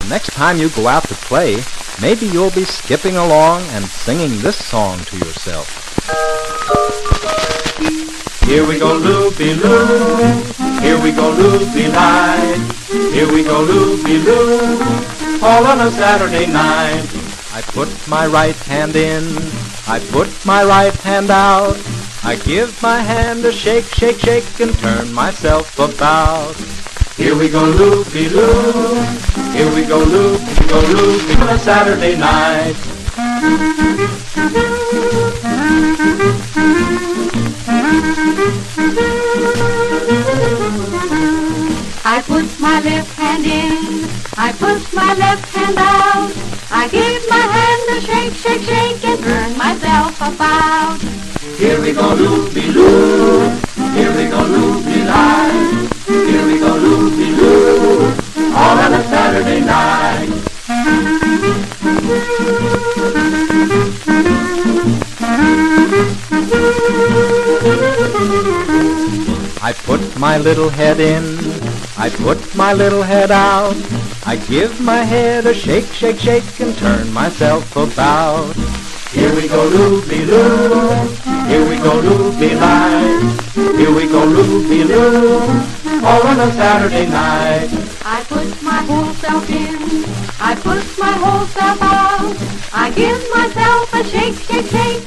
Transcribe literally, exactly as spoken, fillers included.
next time you go out to play, maybe you'll be skipping along and singing this song to yourself. Here we go loopy-loo, here we go loopy-light, here we go loopy-loo, all on a Saturday night. I put my right hand in, I put my right hand out, I give my hand a shake, shake, shake, and turn myself about. Here we go loopy-loo, here we go loopy, go loopy on a Saturday night. I put my left hand in, I put my left hand out, I give my hand a shake, shake, shake, and turn myself about. Here we go loopy-loo, here we go loopy-light, here we go loopy-loo, all on a Saturday night. I put my little head in, I put my little head out, I give my head a shake, shake, shake, and turn myself about. Here we go loopy-loo, here we go loopy-light, here we go loopy-loo, all on a Saturday night. I put my whole self in, I put my whole self out, I give myself a shake, shake, shake,